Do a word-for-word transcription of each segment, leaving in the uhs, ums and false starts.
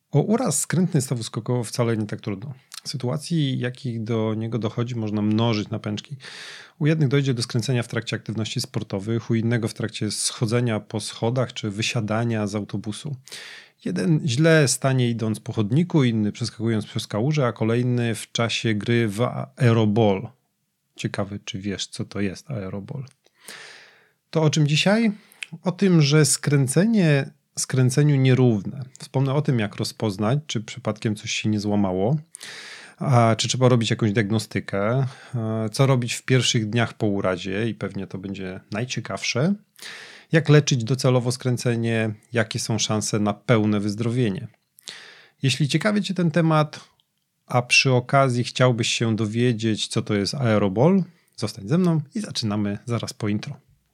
O uraz skrętny stawu skokowego wcale nie tak trudno. Sytuacji, jakich do niego dochodzi, można mnożyć na pęczki. U jednych dojdzie do skręcenia w trakcie aktywności sportowych, u innego w trakcie schodzenia po schodach czy wysiadania z autobusu. Jeden źle stanie idąc po chodniku, inny przeskakując przez kałużę, a kolejny w czasie gry w aerobol. Ciekawy, czy wiesz, co to jest aerobol. To o czym dzisiaj? O tym, że skręcenie skręceniu nierówne. Wspomnę o tym, jak rozpoznać, czy przypadkiem coś się nie złamało, a czy trzeba robić jakąś diagnostykę, co robić w pierwszych dniach po urazie i pewnie to będzie najciekawsze, jak leczyć docelowo skręcenie, jakie są szanse na pełne wyzdrowienie. Jeśli ciekawi Cię ten temat, a przy okazji chciałbyś się dowiedzieć, co to jest aerobol, zostań ze mną i zaczynamy zaraz po intro.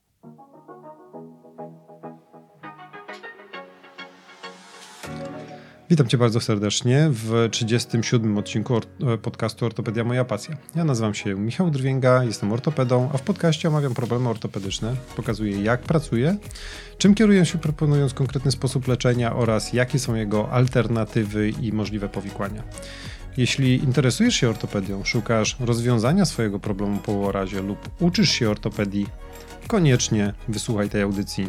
Witam Cię bardzo serdecznie w trzydziestym siódmym odcinku podcastu Ortopedia Moja Pasja. Ja nazywam się Michał Drwięga, jestem ortopedą, a w podcaście omawiam problemy ortopedyczne, pokazuję jak pracuję, czym kieruję się proponując konkretny sposób leczenia oraz jakie są jego alternatywy i możliwe powikłania. Jeśli interesujesz się ortopedią, szukasz rozwiązania swojego problemu po urazie lub uczysz się ortopedii, koniecznie wysłuchaj tej audycji.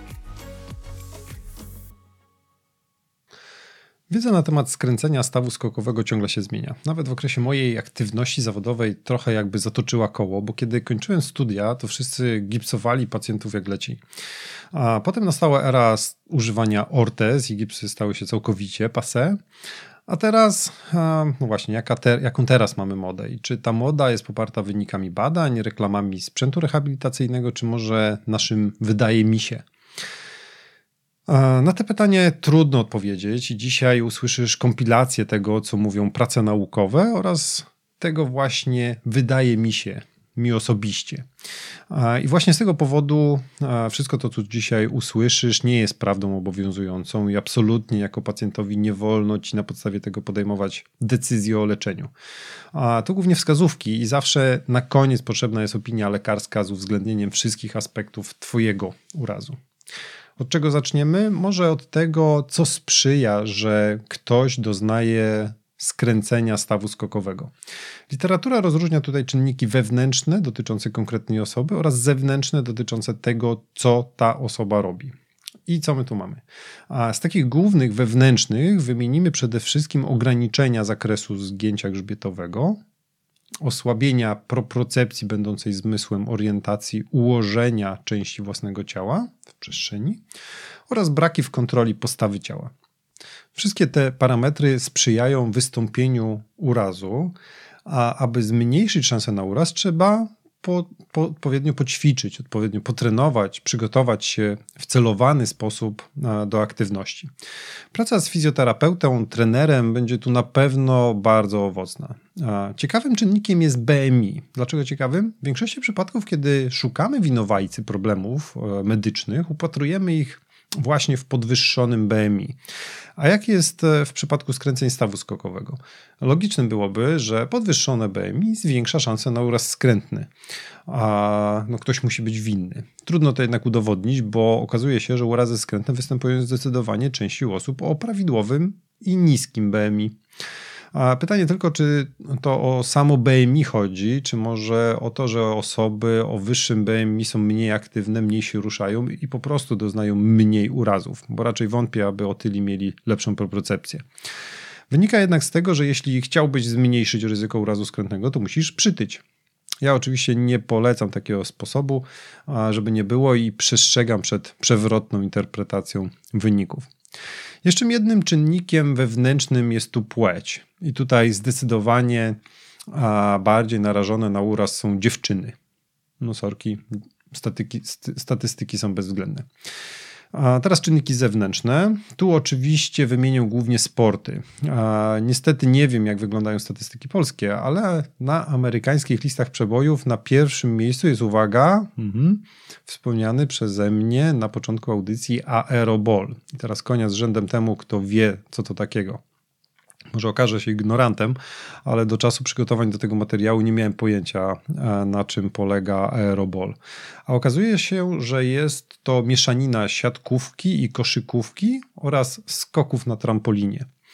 Wiedza na temat skręcenia stawu skokowego ciągle się zmienia. Nawet w okresie mojej aktywności zawodowej trochę jakby zatoczyła koło, bo kiedy kończyłem studia, to wszyscy gipsowali pacjentów jak leci. A potem nastała era używania ortez i gipsy stały się całkowicie passé. A teraz, no właśnie, jaka te, jaką teraz mamy modę? I czy ta moda jest poparta wynikami badań, reklamami sprzętu rehabilitacyjnego, czy może naszym wydaje mi się? Na to pytanie trudno odpowiedzieć i dzisiaj usłyszysz kompilację tego, co mówią prace naukowe oraz tego właśnie wydaje mi się, mi osobiście. I właśnie z tego powodu wszystko to, co dzisiaj usłyszysz, nie jest prawdą obowiązującą i absolutnie jako pacjentowi nie wolno ci na podstawie tego podejmować decyzji o leczeniu. A to głównie wskazówki i zawsze na koniec potrzebna jest opinia lekarska z uwzględnieniem wszystkich aspektów twojego urazu. Od czego zaczniemy? Może od tego, co sprzyja, że ktoś doznaje skręcenia stawu skokowego. Literatura rozróżnia tutaj czynniki wewnętrzne dotyczące konkretnej osoby oraz zewnętrzne dotyczące tego, co ta osoba robi. I co my tu mamy? A z takich głównych wewnętrznych wymienimy przede wszystkim ograniczenia zakresu zgięcia grzbietowego, osłabienia propriocepcji będącej zmysłem orientacji ułożenia części własnego ciała w przestrzeni oraz braki w kontroli postawy ciała. Wszystkie te parametry sprzyjają wystąpieniu urazu, a aby zmniejszyć szansę na uraz, trzeba po, po, odpowiednio poćwiczyć, odpowiednio potrenować, przygotować się w celowany sposób do aktywności. Praca z fizjoterapeutą, trenerem będzie tu na pewno bardzo owocna. Ciekawym czynnikiem jest B M I. Dlaczego ciekawym? W większości przypadków, kiedy szukamy winowajcy problemów medycznych, upatrujemy ich właśnie w podwyższonym B M I. A jak jest w przypadku skręceń stawu skokowego? Logicznym byłoby, że podwyższone B M I zwiększa szansę na uraz skrętny, a no ktoś musi być winny. Trudno to jednak udowodnić, bo okazuje się, że urazy skrętne występują zdecydowanie częściej u osób o prawidłowym i niskim B M I. A pytanie tylko, czy to o samo B M I chodzi, czy może o to, że osoby o wyższym B M I są mniej aktywne, mniej się ruszają i po prostu doznają mniej urazów, bo raczej wątpię, aby otyli mieli lepszą propriocepcję. Wynika jednak z tego, że jeśli chciałbyś zmniejszyć ryzyko urazu skrętnego, to musisz przytyć. Ja oczywiście nie polecam takiego sposobu, żeby nie było i przestrzegam przed przewrotną interpretacją wyników. Jeszcze jednym czynnikiem wewnętrznym jest tu płeć. I tutaj zdecydowanie bardziej narażone na uraz są dziewczyny. No sorki, statyki, statystyki są bezwzględne. A teraz czynniki zewnętrzne. Tu oczywiście wymienię głównie sporty. A niestety nie wiem, jak wyglądają statystyki polskie, ale na amerykańskich listach przebojów na pierwszym miejscu jest, uwaga, mhm, wspomniany przeze mnie na początku audycji aerobol. I teraz konia z rzędem temu, kto wie, co to takiego. Może okażę się ignorantem, ale do czasu przygotowań do tego materiału nie miałem pojęcia, na czym polega aerobol. A okazuje się, że jest to mieszanina siatkówki i koszykówki oraz skoków na trampolinie.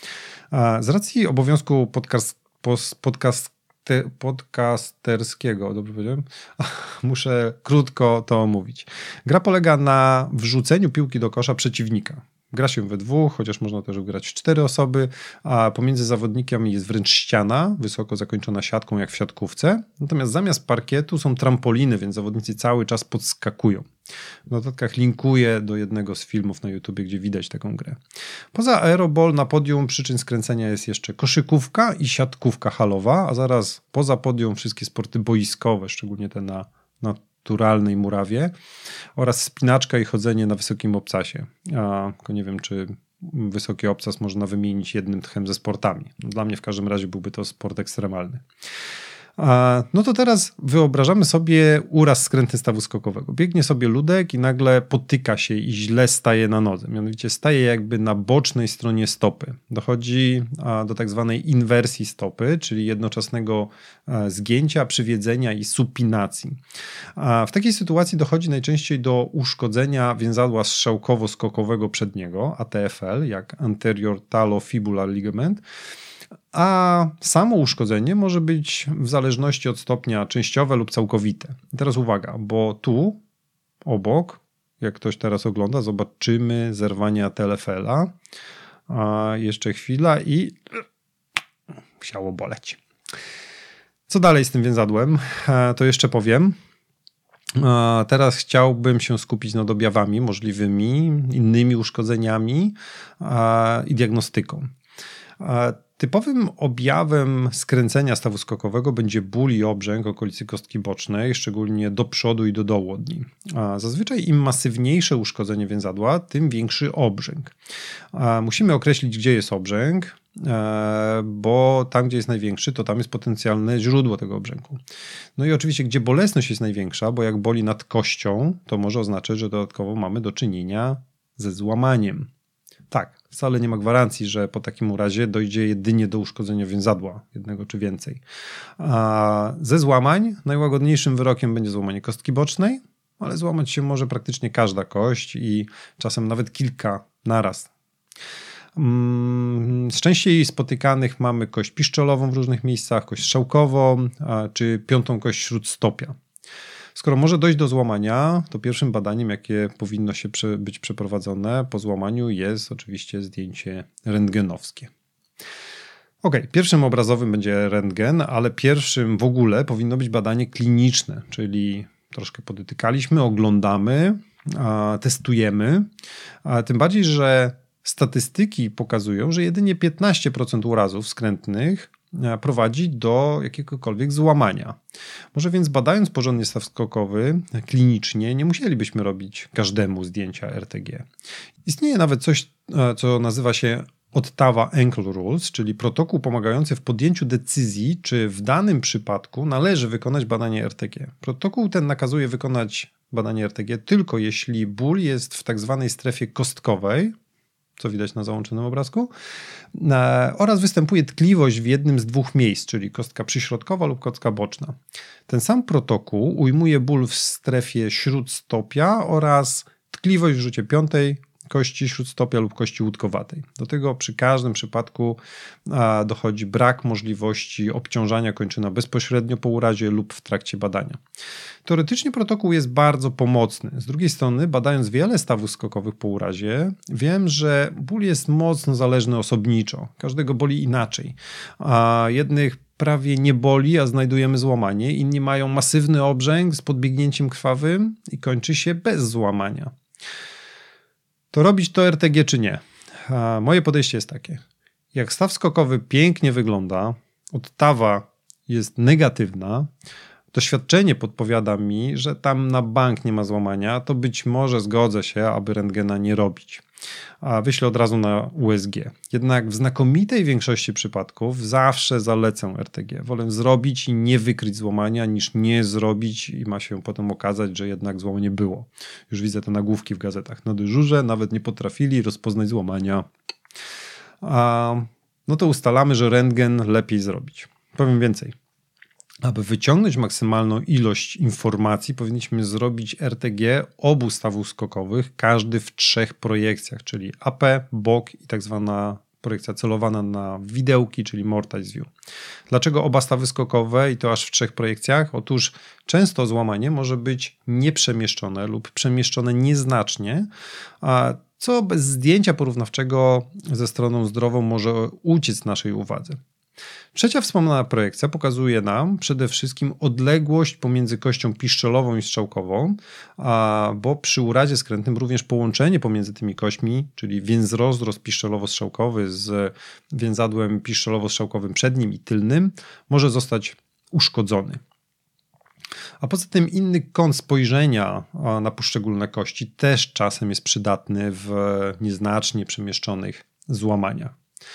Z racji obowiązku podcast, podcast, podcasterskiego, dobrze powiedziałem? Muszę krótko to omówić. Gra polega na wrzuceniu piłki do kosza przeciwnika. Gra się we dwóch, chociaż można też grać w cztery osoby, a pomiędzy zawodnikami jest wręcz ściana, wysoko zakończona siatką jak w siatkówce. Natomiast zamiast parkietu są trampoliny, więc zawodnicy cały czas podskakują. W notatkach linkuję do jednego z filmów na YouTubie, gdzie widać taką grę. Poza aeroball na podium przyczyn skręcenia jest jeszcze koszykówka i siatkówka halowa, a zaraz poza podium wszystkie sporty boiskowe, szczególnie te na, na naturalnej murawie oraz spinaczka i chodzenie na wysokim obcasie. A, tylko nie wiem, czy wysoki obcas można wymienić jednym tchem ze sportami. Dla mnie w każdym razie byłby to sport ekstremalny. No to teraz wyobrażamy sobie uraz skrętny stawu skokowego. Biegnie sobie ludek i nagle potyka się i źle staje na nodze. Mianowicie staje jakby na bocznej stronie stopy. Dochodzi do tak zwanej inwersji stopy, czyli jednoczesnego zgięcia, przywiedzenia i supinacji. W takiej sytuacji dochodzi najczęściej do uszkodzenia więzadła strzałkowo-skokowego przedniego, A T F L, jak anterior talofibular ligament, a samo uszkodzenie może być w zależności od stopnia częściowe lub całkowite. I teraz uwaga, bo tu obok, jak ktoś teraz ogląda, zobaczymy zerwanie A T F L-a. A jeszcze chwila i musiało boleć. Co dalej z tym więzadłem? To jeszcze powiem. A teraz chciałbym się skupić nad objawami możliwymi, innymi uszkodzeniami a, i diagnostyką. A typowym objawem skręcenia stawu skokowego będzie ból i obrzęk okolicy kostki bocznej, szczególnie do przodu i do dołu od niej. A zazwyczaj im masywniejsze uszkodzenie więzadła, tym większy obrzęk. A musimy określić, gdzie jest obrzęk, bo tam, gdzie jest największy, to tam jest potencjalne źródło tego obrzęku. No i oczywiście, gdzie bolesność jest największa, bo jak boli nad kością, to może oznaczać, że dodatkowo mamy do czynienia ze złamaniem. Tak, wcale nie ma gwarancji, że po takim urazie dojdzie jedynie do uszkodzenia więzadła, jednego czy więcej. A ze złamań najłagodniejszym wyrokiem będzie złamanie kostki bocznej, ale złamać się może praktycznie każda kość i czasem nawet kilka naraz. Z częściej spotykanych mamy kość piszczelową w różnych miejscach, kość strzałkową czy piątą kość śródstopia. Skoro może dojść do złamania, to pierwszym badaniem, jakie powinno się być przeprowadzone po złamaniu, jest oczywiście zdjęcie rentgenowskie. Ok, pierwszym obrazowym będzie rentgen, ale pierwszym w ogóle powinno być badanie kliniczne, czyli troszkę podotykaliśmy, oglądamy, testujemy, tym bardziej, że statystyki pokazują, że jedynie piętnaście procent urazów skrętnych prowadzi do jakiegokolwiek złamania. Może więc badając porządnie staw skokowy klinicznie nie musielibyśmy robić każdemu zdjęcia R T G. Istnieje nawet coś, co nazywa się Ottawa Ankle Rules, czyli protokół pomagający w podjęciu decyzji, czy w danym przypadku należy wykonać badanie R T G. Protokół ten nakazuje wykonać badanie R T G tylko jeśli ból jest w tak zwanej strefie kostkowej, co widać na załączonym obrazku, oraz występuje tkliwość w jednym z dwóch miejsc, czyli kostka przyśrodkowa lub kostka boczna. Ten sam protokół ujmuje ból w strefie śródstopia oraz tkliwość w rzucie piątej kości śródstopia lub kości łódkowatej. Do tego przy każdym przypadku dochodzi brak możliwości obciążania kończyna bezpośrednio po urazie lub w trakcie badania. Teoretycznie protokół jest bardzo pomocny. Z drugiej strony, badając wiele stawów skokowych po urazie, wiem, że ból jest mocno zależny osobniczo. Każdego boli inaczej. A jednych prawie nie boli, a znajdujemy złamanie. Inni mają masywny obrzęk z podbiegnięciem krwawym i kończy się bez złamania. To robić to R T G czy nie? A moje podejście jest takie. Jak staw skokowy pięknie wygląda, Ottawa jest negatywna, doświadczenie podpowiada mi, że tam na bank nie ma złamania, to być może zgodzę się, aby rentgena nie robić. A wyślę od razu na U S G. Jednak w znakomitej większości przypadków zawsze zalecę R T G. Wolę zrobić i nie wykryć złamania, niż nie zrobić i ma się potem okazać, że jednak złamanie było. Już widzę te nagłówki w gazetach. Na dyżurze nawet nie potrafili rozpoznać złamania. A, no to ustalamy, że rentgen lepiej zrobić. Powiem więcej. Aby wyciągnąć maksymalną ilość informacji, powinniśmy zrobić R T G obu stawów skokowych, każdy w trzech projekcjach, czyli A P, bok i tak zwana projekcja celowana na widełki, czyli Mortise View. Dlaczego oba stawy skokowe i to aż w trzech projekcjach? Otóż często złamanie może być nieprzemieszczone lub przemieszczone nieznacznie, a co bez zdjęcia porównawczego ze stroną zdrową może uciec naszej uwadze. Trzecia wspomniana projekcja pokazuje nam przede wszystkim odległość pomiędzy kością piszczelową i strzałkową, a, bo przy urazie skrętnym również połączenie pomiędzy tymi kośćmi, czyli więzrozdrost piszczelowo-strzałkowy z więzadłem piszczelowo-strzałkowym przednim i tylnym, może zostać uszkodzony. A poza tym inny kąt spojrzenia na poszczególne kości też czasem jest przydatny w nieznacznie przemieszczonych złamaniach.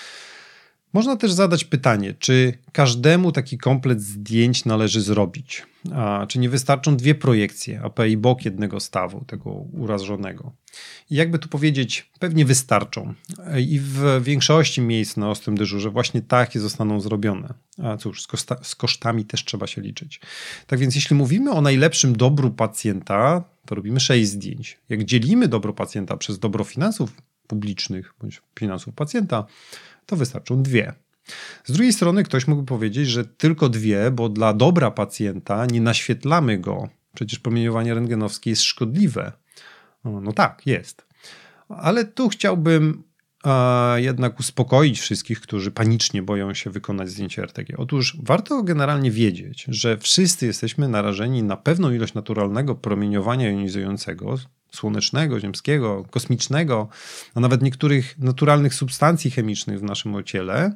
Można też zadać pytanie, czy każdemu taki komplet zdjęć należy zrobić? A czy nie wystarczą dwie projekcje, A P i bok jednego stawu, tego urażonego? I jakby tu powiedzieć, pewnie wystarczą. I w większości miejsc na ostrym dyżurze właśnie takie zostaną zrobione. A cóż, z, koszta- z kosztami też trzeba się liczyć. Tak więc jeśli mówimy o najlepszym dobru pacjenta, to robimy sześć zdjęć. Jak dzielimy dobro pacjenta przez dobro finansów publicznych bądź finansów pacjenta, to wystarczą dwie. Z drugiej strony ktoś mógłby powiedzieć, że tylko dwie, bo dla dobra pacjenta nie naświetlamy go. Przecież promieniowanie rentgenowskie jest szkodliwe. No, no tak, jest. Ale tu chciałbym e, jednak uspokoić wszystkich, którzy panicznie boją się wykonać zdjęcie R T G. Otóż warto generalnie wiedzieć, że wszyscy jesteśmy narażeni na pewną ilość naturalnego promieniowania jonizującego, słonecznego, ziemskiego, kosmicznego, a nawet niektórych naturalnych substancji chemicznych w naszym ciele.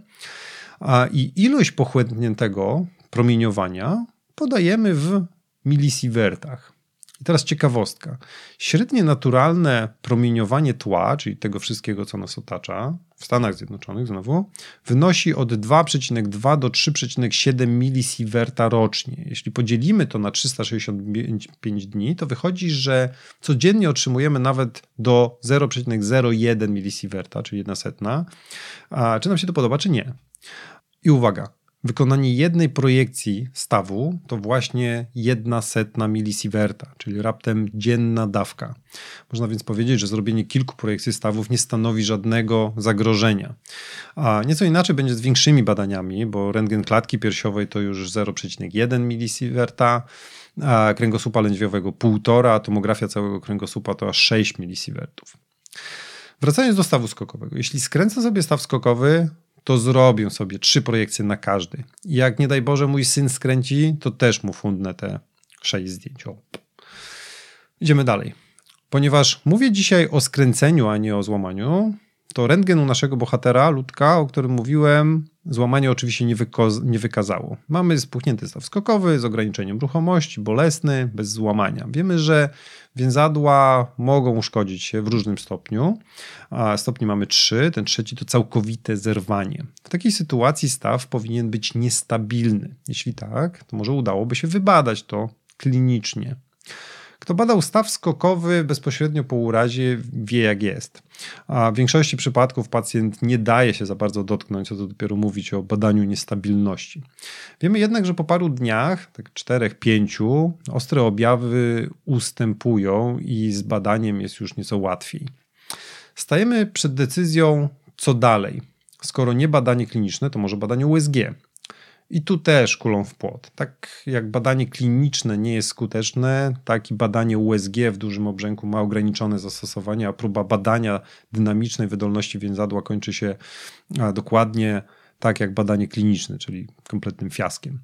I ilość pochłoniętego promieniowania podajemy w milisievertach. I teraz ciekawostka. Średnie naturalne promieniowanie tła, czyli tego wszystkiego, co nas otacza, w Stanach Zjednoczonych znowu, wynosi od dwa przecinek dwa do trzy przecinek siedem milisieverta rocznie. Jeśli podzielimy to na trzysta sześćdziesiąt pięć dni, to wychodzi, że codziennie otrzymujemy nawet do zero przecinek zero jeden milisieverta, czyli jedna setna. A czy nam się to podoba, czy nie? I uwaga. Wykonanie jednej projekcji stawu to właśnie jedna setna milisieverta, czyli raptem dzienna dawka. Można więc powiedzieć, że zrobienie kilku projekcji stawów nie stanowi żadnego zagrożenia. A nieco inaczej będzie z większymi badaniami, bo rentgen klatki piersiowej to już zero przecinek jeden milisieverta, a kręgosłupa lędźwiowego półtora, a tomografia całego kręgosłupa to aż sześć milisievertów. Wracając do stawu skokowego. Jeśli skręcę sobie staw skokowy, to zrobię sobie trzy projekcje na każdy. I jak nie daj Boże mój syn skręci, to też mu fundnę te sześć zdjęć. O. Idziemy dalej. Ponieważ mówię dzisiaj o skręceniu, a nie o złamaniu, to rentgen u naszego bohatera, Ludka, o którym mówiłem, złamanie oczywiście nie, wyko- nie wykazało. Mamy spuchnięty staw skokowy z ograniczeniem ruchomości, bolesny, bez złamania. Wiemy, że więzadła mogą uszkodzić się w różnym stopniu. A stopni mamy trzy, ten trzeci to całkowite zerwanie. W takiej sytuacji staw powinien być niestabilny. Jeśli tak, to może udałoby się wybadać to klinicznie. Kto badał staw skokowy bezpośrednio po urazie, wie jak jest. A w większości przypadków pacjent nie daje się za bardzo dotknąć, co to dopiero mówić o badaniu niestabilności. Wiemy jednak, że po paru dniach, tak czterech, pięciu, ostre objawy ustępują i z badaniem jest już nieco łatwiej. Stajemy przed decyzją, co dalej. Skoro nie badanie kliniczne, to może badanie U S G. I tu też kulą w płot. Tak jak badanie kliniczne nie jest skuteczne, tak i badanie U S G w dużym obrzęku ma ograniczone zastosowanie, a próba badania dynamicznej wydolności więzadła kończy się dokładnie tak jak badanie kliniczne, czyli kompletnym fiaskiem.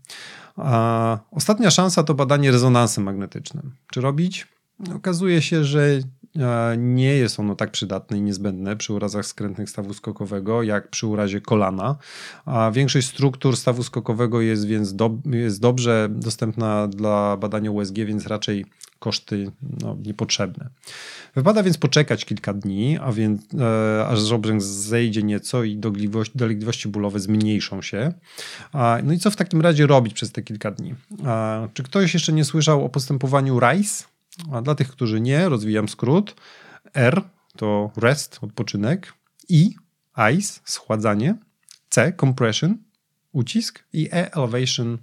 A ostatnia szansa to badanie rezonansem magnetycznym. Czy robić? Okazuje się, że nie jest ono tak przydatne i niezbędne przy urazach skrętnych stawu skokowego jak przy urazie kolana, a większość struktur stawu skokowego jest więc do, jest dobrze dostępna dla badania U S G, więc raczej koszty no, niepotrzebne. Wypada więc poczekać kilka dni, a więc e, aż obrzęk zejdzie nieco i dolegliwości, dolegliwości bólowe zmniejszą się. A, no i co w takim razie robić przez te kilka dni? A, czy ktoś jeszcze nie słyszał o postępowaniu RICE? A dla tych, którzy nie, rozwijam skrót. R to rest, odpoczynek. I, ice, schładzanie. C, compression, ucisk. I E, elevation,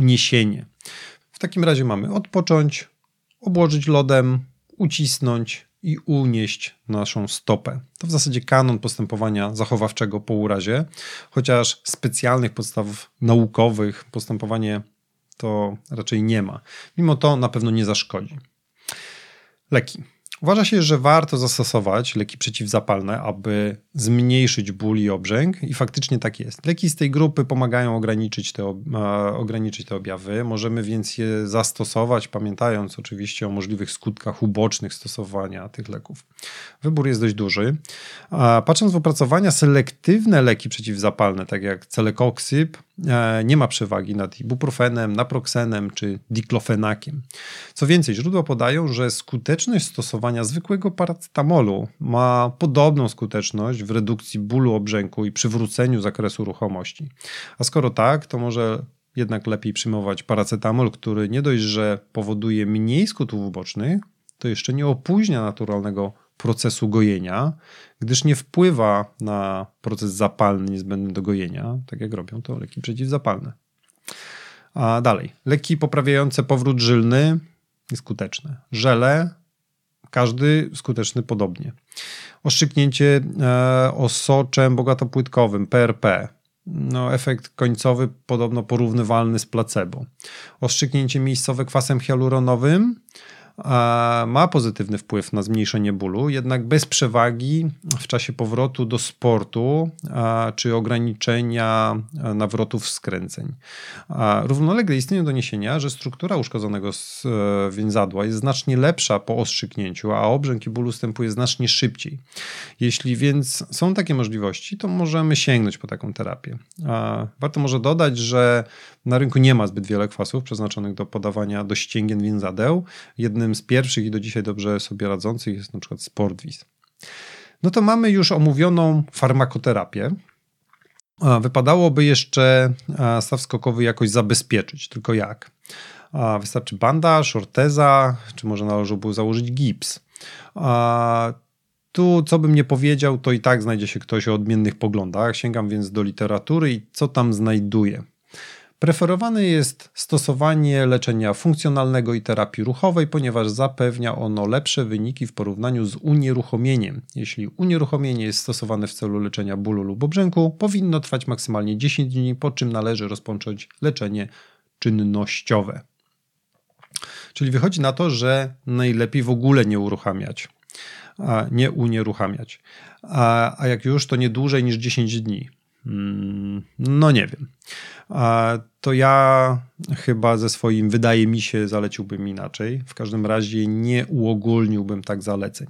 uniesienie. W takim razie mamy odpocząć, obłożyć lodem, ucisnąć i unieść naszą stopę. To w zasadzie kanon postępowania zachowawczego po urazie, chociaż specjalnych podstaw naukowych postępowanie to raczej nie ma. Mimo to na pewno nie zaszkodzi. Leki. Uważa się, że warto zastosować leki przeciwzapalne, aby zmniejszyć ból i obrzęk i faktycznie tak jest. Leki z tej grupy pomagają ograniczyć te, ograniczyć te objawy. Możemy więc je zastosować, pamiętając oczywiście o możliwych skutkach ubocznych stosowania tych leków. Wybór jest dość duży. Patrząc w opracowania, selektywne leki przeciwzapalne, tak jak Celecoxib, nie ma przewagi nad ibuprofenem, naproxenem czy diklofenakiem. Co więcej, źródła podają, że skuteczność stosowania zwykłego paracetamolu ma podobną skuteczność w redukcji bólu obrzęku i przywróceniu zakresu ruchomości. A skoro tak, to może jednak lepiej przyjmować paracetamol, który nie dość, że powoduje mniej skutków ubocznych, to jeszcze nie opóźnia naturalnego procesu gojenia, gdyż nie wpływa na proces zapalny niezbędny do gojenia, tak jak robią to leki przeciwzapalne. A dalej, leki poprawiające powrót żylny skuteczne. Żele, każdy skuteczny podobnie. Oszczyknięcie e, osoczem bogatopłytkowym, P R P. No, efekt końcowy podobno porównywalny z placebo. Oszczyknięcie miejscowe kwasem hialuronowym ma pozytywny wpływ na zmniejszenie bólu, jednak bez przewagi w czasie powrotu do sportu czy ograniczenia nawrotów skręceń. Równolegle istnieją doniesienia, że struktura uszkodzonego więzadła jest znacznie lepsza po ostrzyknięciu, a obrzęk i ból ustępuje znacznie szybciej. Jeśli więc są takie możliwości, to możemy sięgnąć po taką terapię. Warto może dodać, że na rynku nie ma zbyt wiele kwasów przeznaczonych do podawania do ścięgien więzadeł. Jednym z pierwszych i do dzisiaj dobrze sobie radzących jest na przykład Sportvis. No to mamy już omówioną farmakoterapię. Wypadałoby jeszcze staw skokowy jakoś zabezpieczyć, tylko jak? Wystarczy bandaż, orteza, czy może należałoby założyć gips. Tu, co bym nie powiedział, to i tak znajdzie się ktoś o odmiennych poglądach. Sięgam więc do literatury i co tam znajduję. Preferowane jest stosowanie leczenia funkcjonalnego i terapii ruchowej, ponieważ zapewnia ono lepsze wyniki w porównaniu z unieruchomieniem. Jeśli unieruchomienie jest stosowane w celu leczenia bólu lub obrzęku, powinno trwać maksymalnie dziesięć dni, po czym należy rozpocząć leczenie czynnościowe. Czyli wychodzi na to, że najlepiej w ogóle nie uruchamiać, a nie unieruchamiać. A, a jak już, to nie dłużej niż dziesięć dni. No nie wiem. To ja chyba ze swoim wydaje mi się zaleciłbym inaczej. W każdym razie nie uogólniłbym tak zaleceń.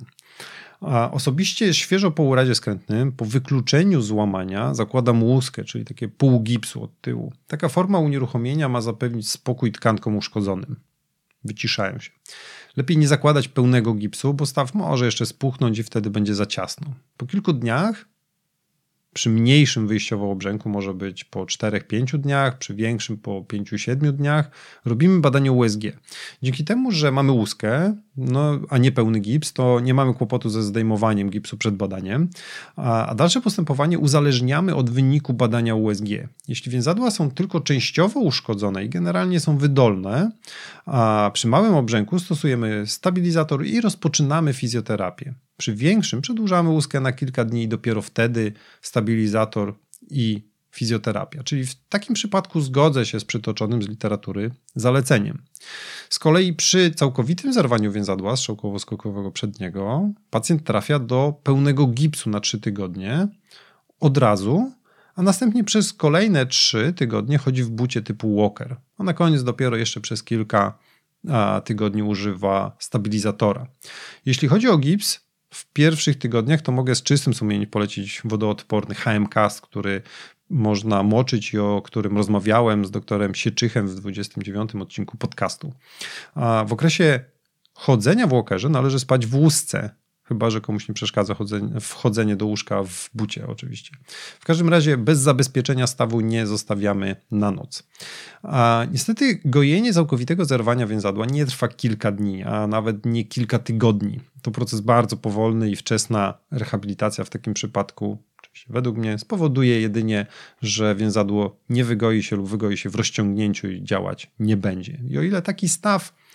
Osobiście świeżo po urazie skrętnym, po wykluczeniu złamania zakładam łuskę, czyli takie pół gipsu od tyłu. Taka forma unieruchomienia ma zapewnić spokój tkankom uszkodzonym. Wyciszają się. Lepiej nie zakładać pełnego gipsu, bo staw może jeszcze spuchnąć i wtedy będzie za ciasno. Po kilku dniach przy mniejszym wyjściowo obrzęku może być po czterech pięciu dniach, przy większym po pięciu siedmiu dniach. Robimy badanie U S G. Dzięki temu, że mamy łuskę, no, a nie pełny gips, to nie mamy kłopotu ze zdejmowaniem gipsu przed badaniem, a, a dalsze postępowanie uzależniamy od wyniku badania U S G. Jeśli więzadła są tylko częściowo uszkodzone i generalnie są wydolne, a przy małym obrzęku stosujemy stabilizator i rozpoczynamy fizjoterapię. Przy większym przedłużamy łuskę na kilka dni i dopiero wtedy stabilizator i fizjoterapia. Czyli w takim przypadku zgodzę się z przytoczonym z literatury zaleceniem. Z kolei przy całkowitym zerwaniu więzadła strzałkowo-skokowego przedniego pacjent trafia do pełnego gipsu na trzy tygodnie od razu, a następnie przez kolejne trzy tygodnie chodzi w bucie typu walker. A na koniec dopiero jeszcze przez kilka tygodni używa stabilizatora. Jeśli chodzi o gips, w pierwszych tygodniach to mogę z czystym sumieniem polecić wodoodporny H M Cast, który można moczyć i o którym rozmawiałem z doktorem Sieczychem w dwudziestym dziewiątym odcinku podcastu. A w okresie chodzenia w walkerze należy spać w łusce, chyba że komuś nie przeszkadza chodzenie, wchodzenie do łóżka w bucie oczywiście. W każdym razie bez zabezpieczenia stawu nie zostawiamy na noc. A niestety gojenie całkowitego zerwania więzadła nie trwa kilka dni, a nawet nie kilka tygodni. To proces bardzo powolny i wczesna rehabilitacja w takim przypadku, oczywiście według mnie, spowoduje jedynie, że więzadło nie wygoi się lub wygoi się w rozciągnięciu i działać nie będzie. I o ile taki staw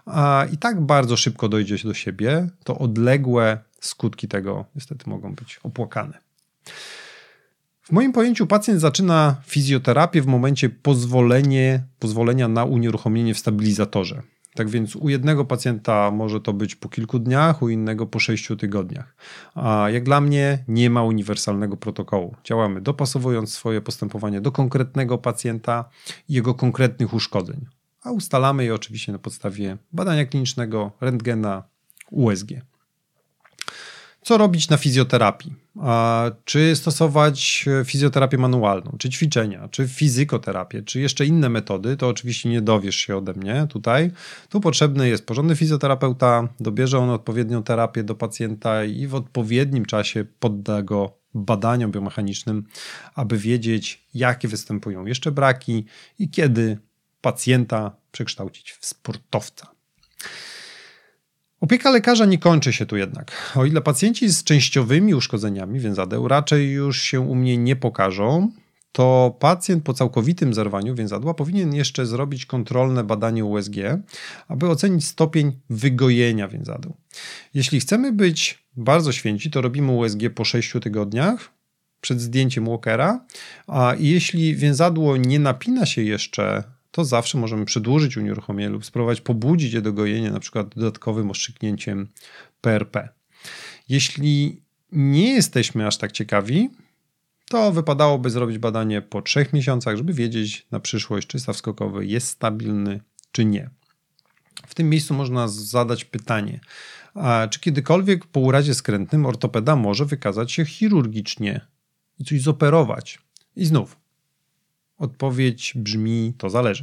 a i tak bardzo szybko dojdzie do siebie, to odległe skutki tego niestety mogą być opłakane. W moim pojęciu pacjent zaczyna fizjoterapię w momencie pozwolenie, pozwolenia na unieruchomienie w stabilizatorze. Tak więc u jednego pacjenta może to być po kilku dniach, u innego po sześciu tygodniach. A jak dla mnie nie ma uniwersalnego protokołu. Działamy dopasowując swoje postępowanie do konkretnego pacjenta i jego konkretnych uszkodzeń. A ustalamy je oczywiście na podstawie badania klinicznego, rentgena, U S G. Co robić na fizjoterapii? A czy stosować fizjoterapię manualną, czy ćwiczenia, czy fizykoterapię, czy jeszcze inne metody, to oczywiście nie dowiesz się ode mnie tutaj. Tu potrzebny jest porządny fizjoterapeuta, dobierze on odpowiednią terapię do pacjenta i w odpowiednim czasie podda go badaniom biomechanicznym, aby wiedzieć, jakie występują jeszcze braki i kiedy pacjenta przekształcić w sportowca. Opieka lekarza nie kończy się tu jednak. O ile pacjenci z częściowymi uszkodzeniami więzadeł raczej już się u mnie nie pokażą, to pacjent po całkowitym zerwaniu więzadła powinien jeszcze zrobić kontrolne badanie U S G, aby ocenić stopień wygojenia więzadeł. Jeśli chcemy być bardzo święci, to robimy U S G po sześciu tygodniach przed zdjęciem Walkera, a jeśli więzadło nie napina się jeszcze, to zawsze możemy przedłużyć unieruchomienie lub spróbować pobudzić je do gojenia, na przykład dodatkowym oszczyknięciem P R P. Jeśli nie jesteśmy aż tak ciekawi, to wypadałoby zrobić badanie po trzech miesiącach, żeby wiedzieć na przyszłość, czy staw skokowy jest stabilny, czy nie. W tym miejscu można zadać pytanie, a czy kiedykolwiek po urazie skrętnym ortopeda może wykazać się chirurgicznie i coś zoperować? I znów, odpowiedź brzmi, to zależy.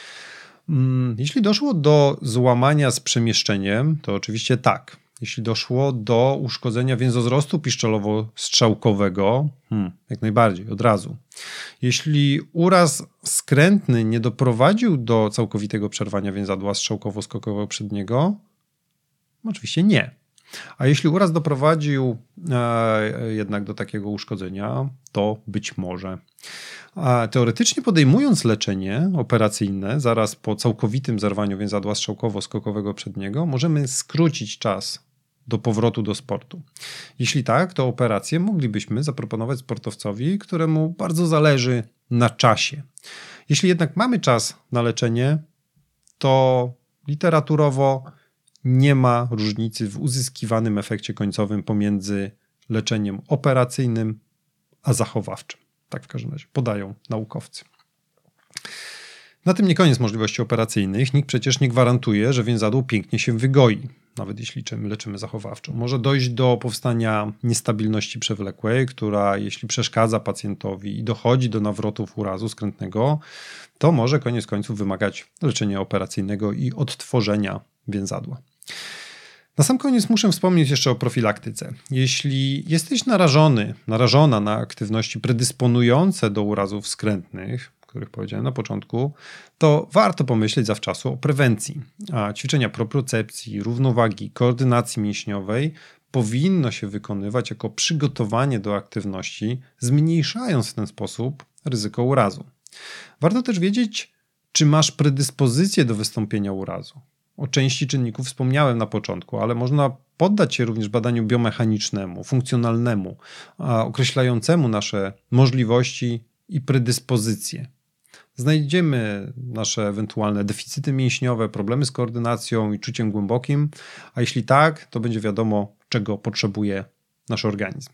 Jeśli doszło do złamania z przemieszczeniem, to oczywiście tak. Jeśli doszło do uszkodzenia więzowzrostu piszczelowo-strzałkowego, hmm, jak najbardziej, od razu. Jeśli uraz skrętny nie doprowadził do całkowitego przerwania więzadła strzałkowo-skokowego przedniego, oczywiście nie. A jeśli uraz doprowadził e, jednak do takiego uszkodzenia, to być może. A teoretycznie podejmując leczenie operacyjne zaraz po całkowitym zerwaniu więzadła strzałkowo-skokowego przedniego, możemy skrócić czas do powrotu do sportu. Jeśli tak, to operację moglibyśmy zaproponować sportowcowi, któremu bardzo zależy na czasie. Jeśli jednak mamy czas na leczenie, to literaturowo nie ma różnicy w uzyskiwanym efekcie końcowym pomiędzy leczeniem operacyjnym a zachowawczym. Tak w każdym razie podają naukowcy. Na tym nie koniec możliwości operacyjnych. Nikt przecież nie gwarantuje, że więzadło pięknie się wygoi, nawet jeśli leczymy, leczymy zachowawczo. Może dojść do powstania niestabilności przewlekłej, która jeśli przeszkadza pacjentowi i dochodzi do nawrotów urazu skrętnego, to może koniec końców wymagać leczenia operacyjnego i odtworzenia więzadła. Na sam koniec muszę wspomnieć jeszcze o profilaktyce. Jeśli jesteś narażony, narażona na aktywności predysponujące do urazów skrętnych, o których powiedziałem na początku, to warto pomyśleć zawczasu o prewencji. A ćwiczenia propriocepcji, równowagi, koordynacji mięśniowej powinno się wykonywać jako przygotowanie do aktywności, zmniejszając w ten sposób ryzyko urazu. Warto też wiedzieć, czy masz predyspozycję do wystąpienia urazu. O części czynników wspomniałem na początku, ale można poddać się również badaniu biomechanicznemu, funkcjonalnemu, określającemu nasze możliwości i predyspozycje. Znajdziemy nasze ewentualne deficyty mięśniowe, problemy z koordynacją i czuciem głębokim, a jeśli tak, to będzie wiadomo, czego potrzebuje nasz organizm.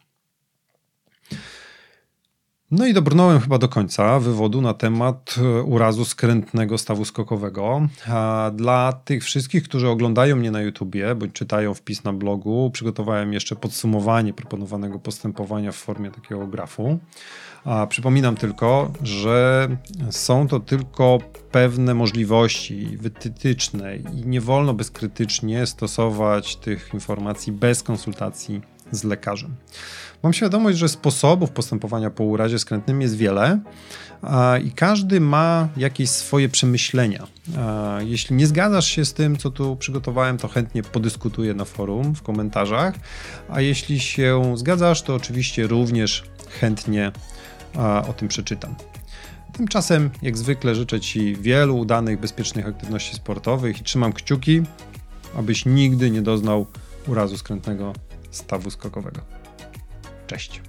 No i dobrnąłem chyba do końca wywodu na temat urazu skrętnego stawu skokowego. A dla tych wszystkich, którzy oglądają mnie na YouTubie bądź czytają wpis na blogu, przygotowałem jeszcze podsumowanie proponowanego postępowania w formie takiego grafu. A przypominam tylko, że są to tylko pewne możliwości wytyczne i nie wolno bezkrytycznie stosować tych informacji bez konsultacji z lekarzem. Mam świadomość, że sposobów postępowania po urazie skrętnym jest wiele a, i każdy ma jakieś swoje przemyślenia. A, jeśli nie zgadzasz się z tym, co tu przygotowałem, to chętnie podyskutuję na forum, w komentarzach, a jeśli się zgadzasz, to oczywiście również chętnie a, o tym przeczytam. Tymczasem, jak zwykle, życzę Ci wielu udanych, bezpiecznych aktywności sportowych i trzymam kciuki, abyś nigdy nie doznał urazu skrętnego stawu skokowego. Cześć.